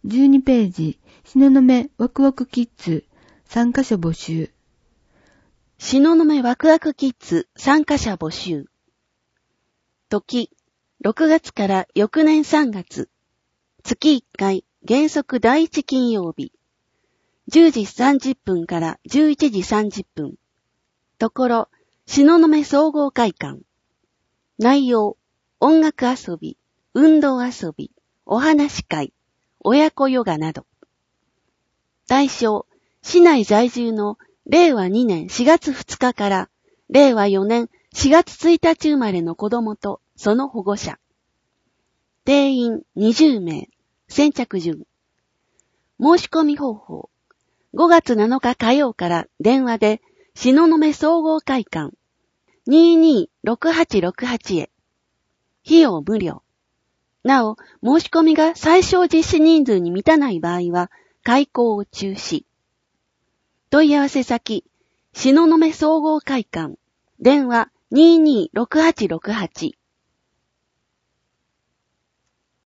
12ページ、東雲ワクワクキッズ、参加者募集。 東雲ワクワクキッズ参加者募集。時、6月から翌年3月。月1回、原則第1金曜日。10時30分から11時30分。ところ、東雲総合会館。内容、音楽遊び、運動遊び、お話会、親子ヨガなど。対象、市内在住の令和2年4月2日から令和4年4月1日生まれの子供とその保護者。定員20名、先着順。申し込み方法。5月7日火曜から電話で東雲総合会館 226868 へ。費用無料。なお、申し込みが最小実施人数に満たない場合は開講を中止。問い合わせ先、東雲総合会館、電話226868